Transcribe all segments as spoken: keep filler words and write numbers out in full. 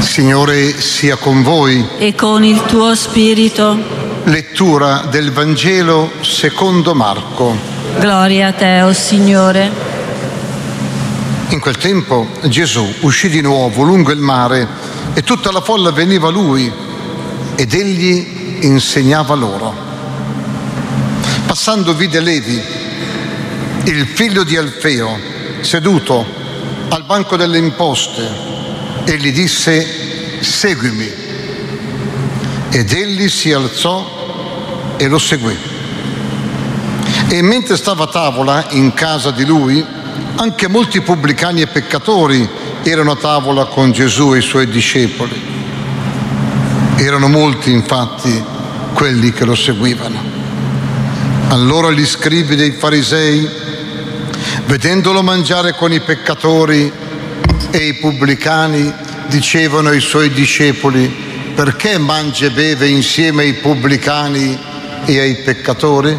Signore sia con voi. E con il tuo spirito. Lettura del Vangelo secondo Marco. Gloria a te, o Signore. In quel tempo Gesù uscì di nuovo lungo il mare e tutta la folla veniva a lui ed egli insegnava loro. Passando vide Levi, il figlio di Alfeo, seduto al banco delle imposte, e gli disse: seguimi. Ed egli si alzò e lo seguì. E mentre stava a tavola in casa di lui, anche molti pubblicani e peccatori erano a tavola con Gesù e i suoi discepoli. Erano molti, infatti, quelli che lo seguivano. Allora gli scribi dei farisei, vedendolo mangiare con i peccatori e i pubblicani, dicevano ai suoi discepoli: perché mangia e beve insieme ai pubblicani e ai peccatori?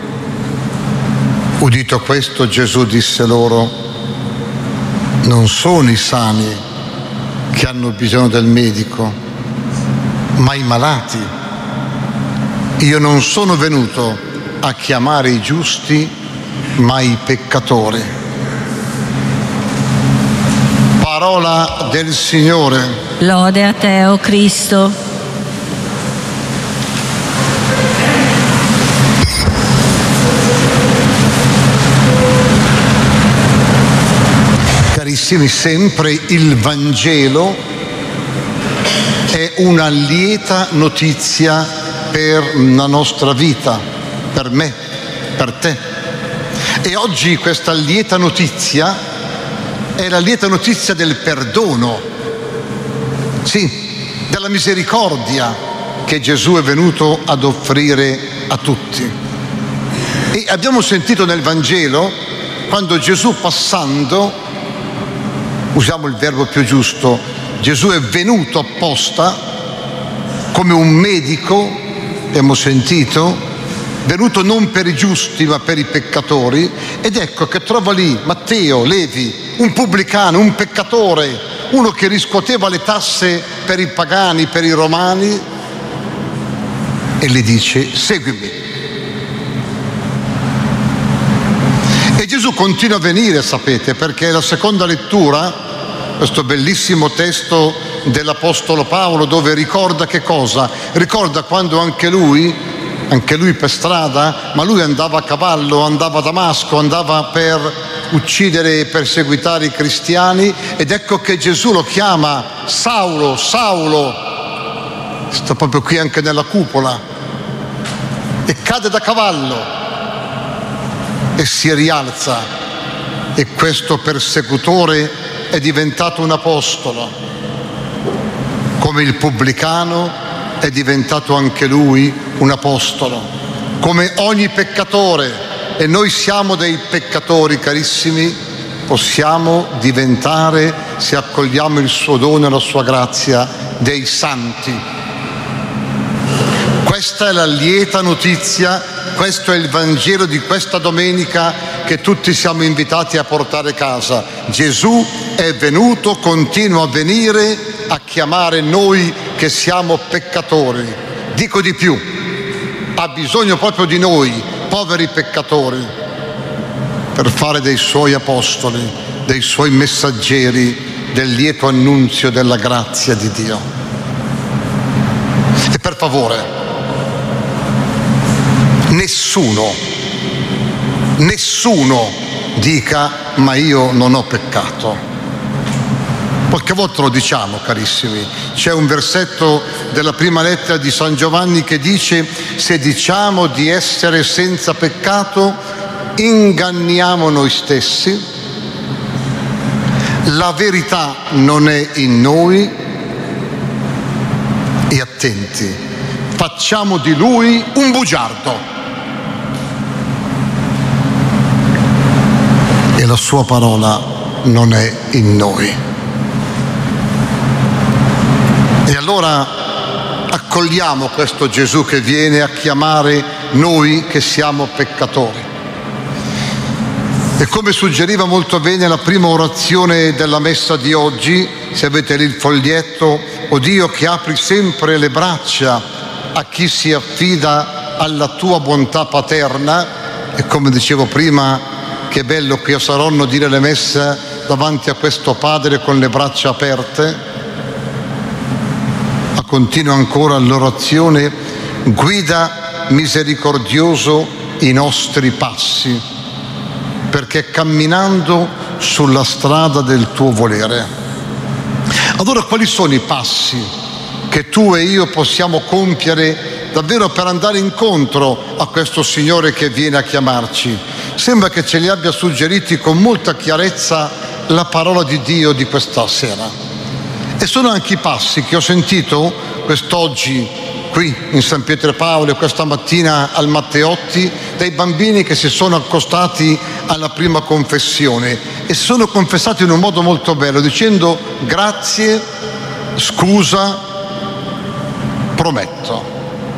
Udito questo, Gesù disse loro: non sono i sani che hanno bisogno del medico, ma i malati. Io non sono venuto a chiamare i giusti, ma i peccatori. Parola del Signore. Lode a te, o Cristo. Carissimi, sempre il Vangelo è una lieta notizia per la nostra vita, per me, per te. E oggi questa lieta notizia è la lieta notizia del perdono, sì, della misericordia che Gesù è venuto ad offrire a tutti. E abbiamo sentito nel Vangelo, quando Gesù passando, usiamo il verbo più giusto, Gesù è venuto apposta come un medico, abbiamo sentito, venuto non per i giusti ma per i peccatori, ed ecco che trova lì Matteo, Levi, un pubblicano, un peccatore, uno che riscuoteva le tasse per i pagani, per i romani, e gli dice: seguimi. E Gesù continua a venire, sapete, perché è la seconda lettura, questo bellissimo testo dell'Apostolo Paolo, dove ricorda che cosa? Ricorda quando anche lui anche lui per strada, ma lui andava a cavallo, andava a Damasco, andava per uccidere e perseguitare i cristiani, ed ecco che Gesù lo chiama Saulo, Saulo, sta proprio qui anche nella cupola, e cade da cavallo e si rialza, e questo persecutore è diventato un apostolo, come il pubblicano è diventato anche lui un apostolo, come ogni peccatore, e noi siamo dei peccatori, carissimi, possiamo diventare, se accogliamo il suo dono e la sua grazia, dei santi. Questa è la lieta notizia, questo è il Vangelo di questa domenica che tutti siamo invitati a portare a casa. Gesù è venuto, continua a venire a chiamare noi che siamo peccatori. Dico di più, ha bisogno proprio di noi, poveri peccatori, per fare dei suoi apostoli, dei suoi messaggeri del lieto annunzio della grazia di Dio. E per favore, nessuno, nessuno dica: ma io non ho peccato. Qualche volta lo diciamo, carissimi. C'è un versetto della prima lettera di San Giovanni che dice: se diciamo di essere senza peccato, inganniamo noi stessi, la verità non è in noi, e attenti, facciamo di lui un bugiardo e la sua parola non è in noi. E allora accogliamo questo Gesù che viene a chiamare noi che siamo peccatori. E come suggeriva molto bene la prima orazione della messa di oggi, se avete lì il foglietto, o Dio che apri sempre le braccia a chi si affida alla tua bontà paterna, e come dicevo prima, che bello che io saranno dire le messe davanti a questo Padre con le braccia aperte. Ma continua ancora l'orazione: guida misericordioso i nostri passi, perché camminando sulla strada del tuo volere. Allora quali sono i passi che tu e io possiamo compiere davvero per andare incontro a questo Signore che viene a chiamarci? Sembra che ce li abbia suggeriti con molta chiarezza la parola di Dio di questa sera. E sono anche i passi che ho sentito quest'oggi qui in San Pietro e Paolo e questa mattina al Matteotti dai bambini che si sono accostati alla prima confessione e si sono confessati in un modo molto bello, dicendo grazie, scusa, prometto.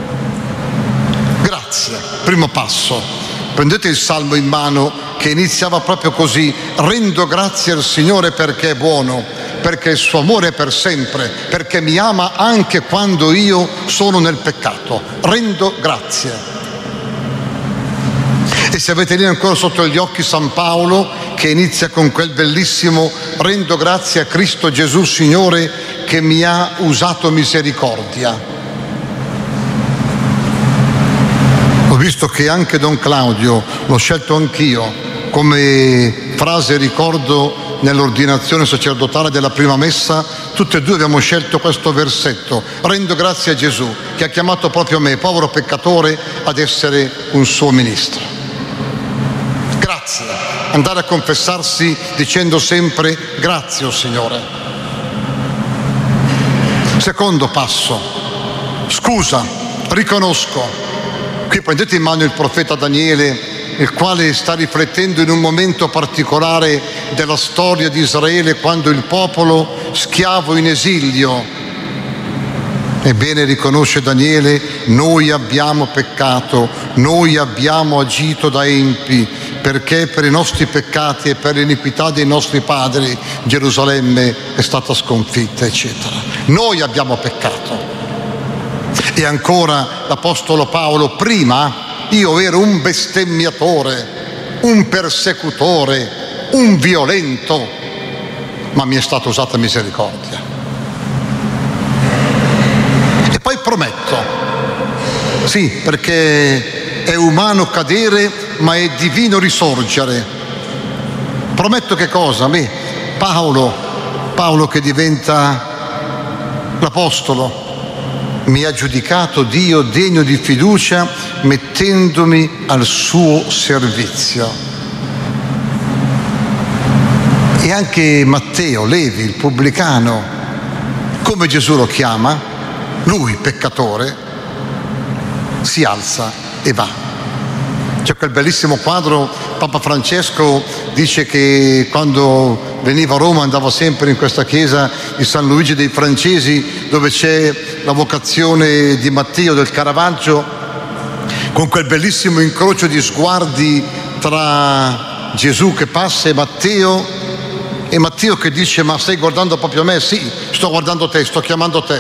Grazie, primo passo. Prendete il Salmo in mano che iniziava proprio così: rendo grazie al Signore perché è buono, perché il suo amore è per sempre, perché mi ama anche quando io sono nel peccato. Rendo grazie. E se avete lì ancora sotto gli occhi San Paolo, che inizia con quel bellissimo: rendo grazie a Cristo Gesù Signore che mi ha usato misericordia. Ho visto che anche Don Claudio, l'ho scelto anch'io come frase ricordo nell'ordinazione sacerdotale della prima messa. Tutte e due abbiamo scelto questo versetto: rendo grazie a Gesù che ha chiamato proprio me, povero peccatore, ad essere un suo ministro. Grazie, andare a confessarsi dicendo sempre grazie, oh Signore. Secondo passo, scusa, riconosco. Qui prendete in mano il profeta Daniele, il quale sta riflettendo in un momento particolare della storia di Israele, quando il popolo schiavo in esilio. Ebbene, riconosce Daniele: noi abbiamo peccato, noi abbiamo agito da empi, perché per i nostri peccati e per l'iniquità dei nostri padri Gerusalemme è stata sconfitta, eccetera. Noi abbiamo peccato. E ancora l'Apostolo Paolo: prima io ero un bestemmiatore, un persecutore, un violento, ma mi è stata usata misericordia. E poi prometto, sì, perché è umano cadere, ma è divino risorgere. Prometto che cosa? Beh, Paolo, Paolo che diventa l'Apostolo, mi ha giudicato Dio degno di fiducia mettendomi al suo servizio. E anche Matteo, Levi, il pubblicano, come Gesù lo chiama, lui peccatore, si alza e va. C'è quel bellissimo quadro, Papa Francesco dice che quando veniva a Roma andava sempre in questa chiesa di San Luigi dei Francesi, dove c'è la vocazione di Matteo del Caravaggio, con quel bellissimo incrocio di sguardi tra Gesù che passa e Matteo, e Matteo che dice: ma stai guardando proprio me? Sì, sto guardando te, sto chiamando te.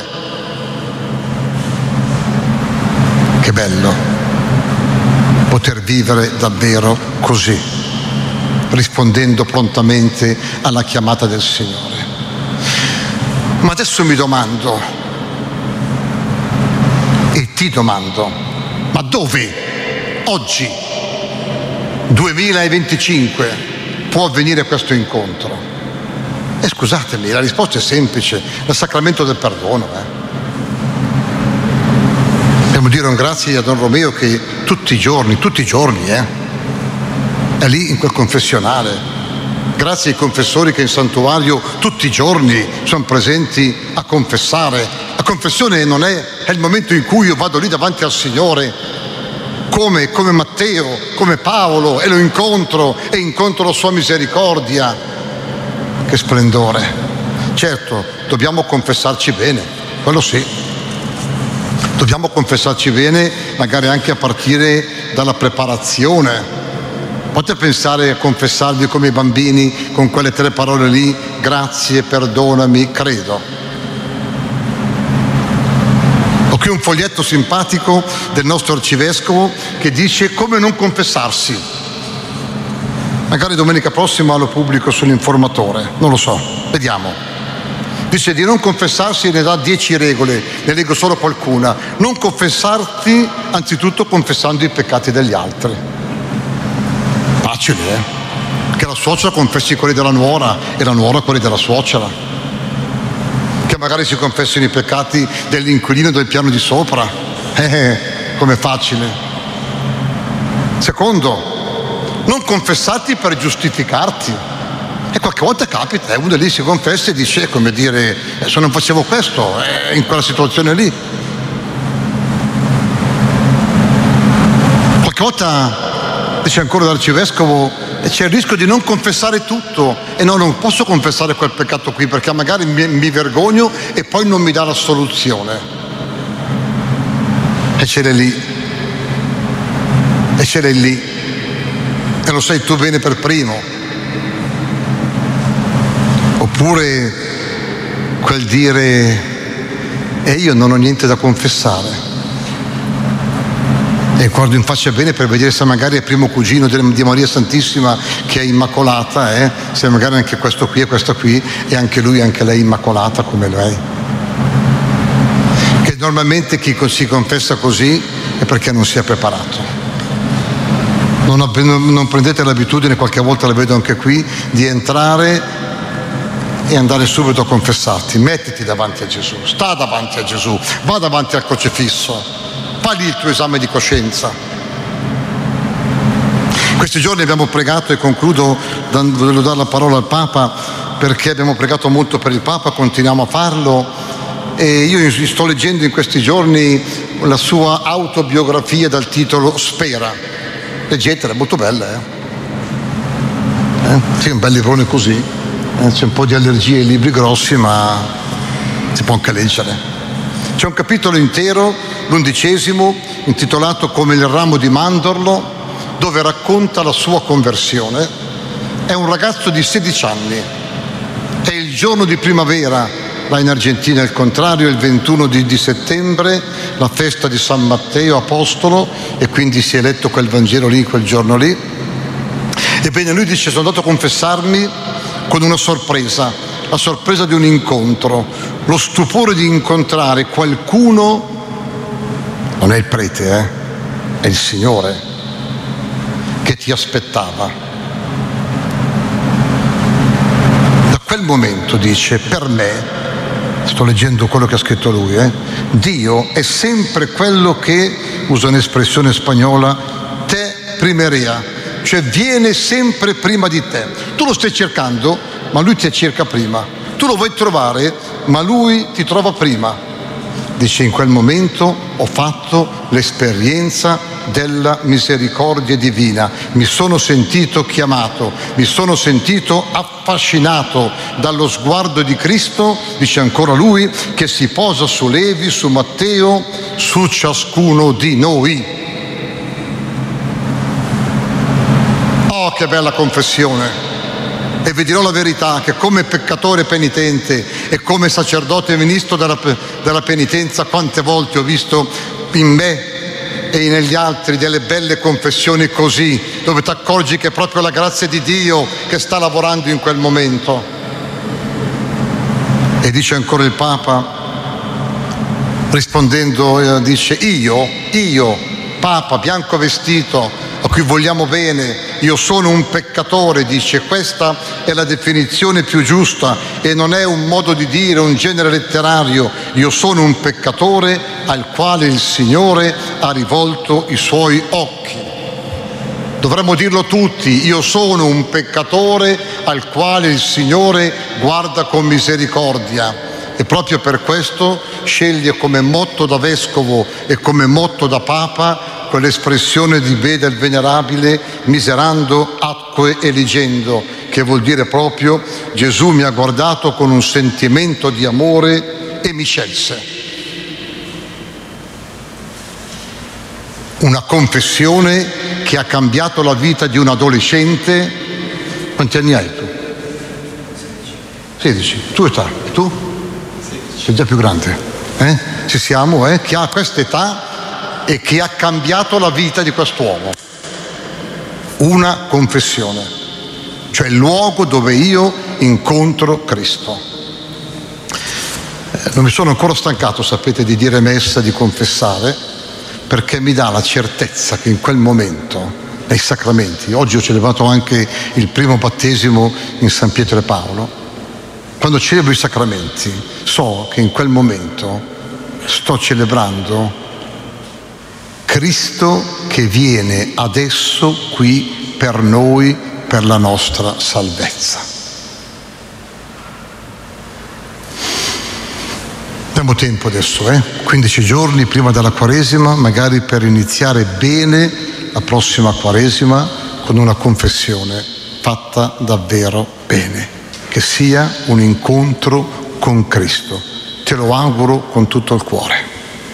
Che bello poter vivere davvero così, rispondendo prontamente alla chiamata del Signore. Ma adesso mi domando, e ti domando, ma dove oggi, duemilaventicinque, può avvenire questo incontro? E scusatemi, la risposta è semplice: il sacramento del perdono. Eh. Dobbiamo dire un grazie a Don Romeo che tutti i giorni, tutti i giorni, eh, è lì in quel confessionale. Grazie ai confessori che in santuario tutti i giorni sono presenti a confessare. La confessione non è, è il momento in cui io vado lì davanti al Signore, come, come Matteo, come Paolo, e lo incontro, e incontro la sua misericordia. Che splendore. Certo, dobbiamo confessarci bene, quello sì. Dobbiamo confessarci bene, magari anche a partire dalla preparazione. Potete pensare a confessarvi come i bambini con quelle tre parole lì: grazie, perdonami, credo. Ho qui un foglietto simpatico del nostro arcivescovo che dice come non confessarsi. Magari domenica prossima lo pubblico sull'Informatore, non lo so, vediamo. Dice di non confessarsi, ne dà dieci regole, ne leggo solo qualcuna. Non confessarti anzitutto confessando i peccati degli altri. Facile, eh? Che la suocera confessi quelli della nuora e la nuora quelli della suocera. Che magari si confessino i peccati dell'inquilino del piano di sopra. Eh, com'è facile. Secondo, non confessarti per giustificarti. E qualche volta capita, eh, uno lì si confessa e dice, è come dire, eh, se non facevo questo, eh, in quella situazione lì. Qualche volta, dice ancora l'arcivescovo, e c'è il rischio di non confessare tutto. E no, non posso confessare quel peccato qui perché magari mi, mi vergogno e poi non mi dà la soluzione. E ce l'è lì. E ce l'è lì. E lo sai tu bene per primo. Oppure quel dire, e io non ho niente da confessare. E guardo in faccia bene per vedere se magari è primo cugino di Maria Santissima che è immacolata, eh? Se magari anche questo qui e questo qui, e anche lui e anche lei immacolata come lei. Che normalmente chi si confessa così è perché non si è preparato. Non, non prendete l'abitudine, qualche volta la vedo anche qui, di entrare e andare subito a confessarti. Mettiti davanti a Gesù, sta davanti a Gesù, va davanti al crocifisso. Fagli il tuo esame di coscienza. Questi giorni abbiamo pregato, e concludo volevo dare la parola al Papa perché abbiamo pregato molto per il Papa, continuiamo a farlo, e io sto leggendo in questi giorni la sua autobiografia dal titolo Spera. Leggetela, è molto bella, eh? eh? Sì, un bel librone così, eh? C'è un po' di allergie ai libri grossi, ma si può anche leggere. C'è un capitolo intero, l'undicesimo, intitolato Come il ramo di mandorlo, dove racconta la sua conversione. È un ragazzo di sedici anni. È il giorno di primavera, là in Argentina è il contrario, il ventuno di, di settembre, la festa di San Matteo Apostolo, e quindi si è letto quel Vangelo lì, quel giorno lì. Ebbene, lui dice, sono andato a confessarmi con una sorpresa, la sorpresa di un incontro, lo stupore di incontrare qualcuno, non è il prete, eh, è il Signore, che ti aspettava. Da quel momento, dice, per me, sto leggendo quello che ha scritto lui, eh, Dio è sempre quello che, usa un'espressione spagnola, te primeria, cioè viene sempre prima di te. Tu lo stai cercando, ma lui ti cerca prima. Tu lo vuoi trovare, ma lui ti trova prima. Dice, in quel momento ho fatto l'esperienza della misericordia divina, mi sono sentito chiamato, mi sono sentito affascinato dallo sguardo di Cristo, dice ancora lui, che si posa su Levi, su Matteo, su ciascuno di noi. Oh, che bella confessione! E vi dirò la verità, che come peccatore penitente e come sacerdote e ministro della, della penitenza, quante volte ho visto in me e negli altri delle belle confessioni così, dove ti accorgi che è proprio la grazia di Dio che sta lavorando in quel momento. E dice ancora il Papa, rispondendo, eh, dice, io, io, Papa, bianco vestito, a cui vogliamo bene, io sono un peccatore, dice, questa è la definizione più giusta e non è un modo di dire, un genere letterario. Io sono un peccatore al quale il Signore ha rivolto i suoi occhi. Dovremmo dirlo tutti, io sono un peccatore al quale il Signore guarda con misericordia. E proprio per questo sceglie come motto da vescovo e come motto da Papa quell'espressione di Beda il Venerabile, miserando atque eligendo, che vuol dire proprio Gesù mi ha guardato con un sentimento di amore e mi scelse. Una confessione che ha cambiato la vita di un adolescente. Quanti anni hai tu? sedici. Tu età? Tu? Sei già più grande. Eh? Ci siamo, eh? Che ha questa età e che ha cambiato la vita di quest'uomo. Una confessione, cioè il luogo dove io incontro Cristo. Non mi sono ancora stancato, sapete, di dire messa, di confessare, perché mi dà la certezza che in quel momento, nei sacramenti, oggi ho celebrato anche il primo battesimo in San Pietro e Paolo, quando celebro i sacramenti so che in quel momento sto celebrando Cristo che viene adesso qui per noi, per la nostra salvezza. Abbiamo tempo adesso, eh? quindici giorni prima della Quaresima, magari per iniziare bene la prossima Quaresima con una confessione fatta davvero bene, che sia un incontro con Cristo. Te lo auguro con tutto il cuore.